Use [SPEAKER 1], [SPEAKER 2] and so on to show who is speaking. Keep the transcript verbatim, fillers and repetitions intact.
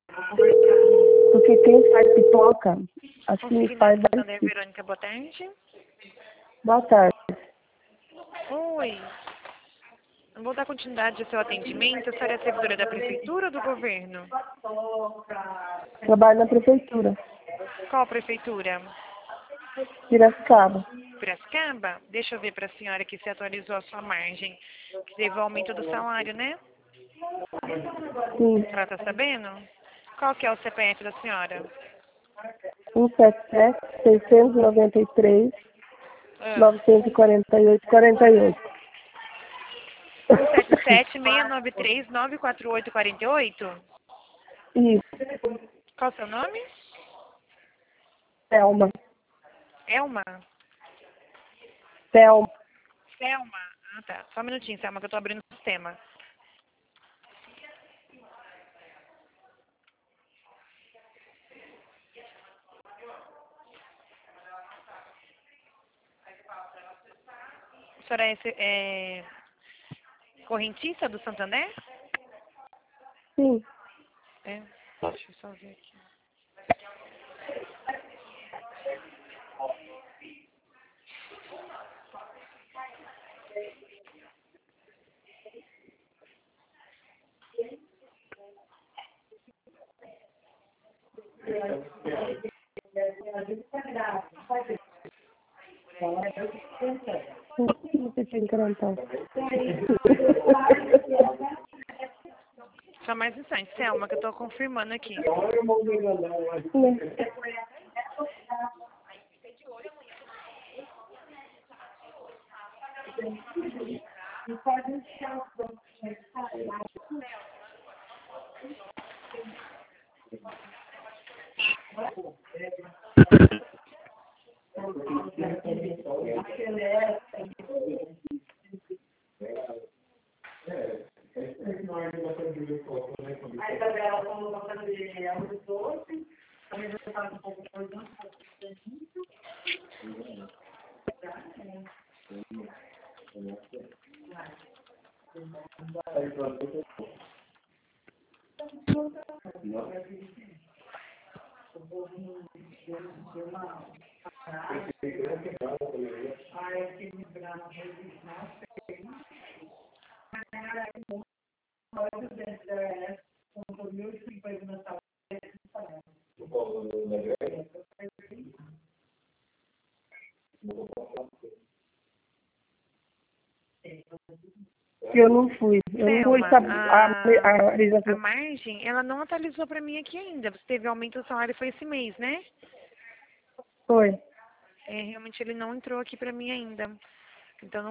[SPEAKER 1] Porque quem faz pipoca, assim
[SPEAKER 2] Consegui
[SPEAKER 1] faz
[SPEAKER 2] na
[SPEAKER 1] vários
[SPEAKER 2] Santander,
[SPEAKER 1] tipos.
[SPEAKER 2] Verônica, boa tarde.
[SPEAKER 1] Boa tarde.
[SPEAKER 2] Oi. Vou dar continuidade ao seu atendimento. A senhora é servidora da prefeitura ou do governo?
[SPEAKER 1] Trabalho na prefeitura,
[SPEAKER 2] Qual prefeitura?
[SPEAKER 1] Piracicaba.
[SPEAKER 2] Piracicaba? Deixa eu ver para a senhora que se atualizou a sua margem. Que teve o aumento do salário, né?
[SPEAKER 1] Sim,
[SPEAKER 2] A senhora está sabendo? Qual que é o C P F da senhora?
[SPEAKER 1] um sete sete, seiscentos e noventa e três,
[SPEAKER 2] Ah.
[SPEAKER 1] novecentos e quarenta e oito, quarenta e oito.
[SPEAKER 2] um sete sete, seis nove três, nove quatro oito quatro oito?
[SPEAKER 1] Isso,
[SPEAKER 2] Qual o seu nome?
[SPEAKER 1] Thelma.
[SPEAKER 2] Elma?
[SPEAKER 1] Thelma.
[SPEAKER 2] Selma. Ah, tá. Só um minutinho, Selma, que eu tô abrindo o sistema. A senhora é, esse- é correntista do Santander?
[SPEAKER 1] Sim,
[SPEAKER 2] É. Deixa eu só ver aqui.
[SPEAKER 1] você tem que cantar.
[SPEAKER 2] Só mais um instante, Selma, que eu tô confirmando aqui.
[SPEAKER 1] Eu não fui. Eu não fui
[SPEAKER 2] Selma,
[SPEAKER 1] saber. A,
[SPEAKER 2] a,
[SPEAKER 1] a,
[SPEAKER 2] a
[SPEAKER 1] a,
[SPEAKER 2] margem, ela não atualizou pra mim aqui ainda. Você teve aumento do salário, foi esse mês, né?
[SPEAKER 1] foi.
[SPEAKER 2] É, realmente ele não entrou aqui pra mim ainda. Então,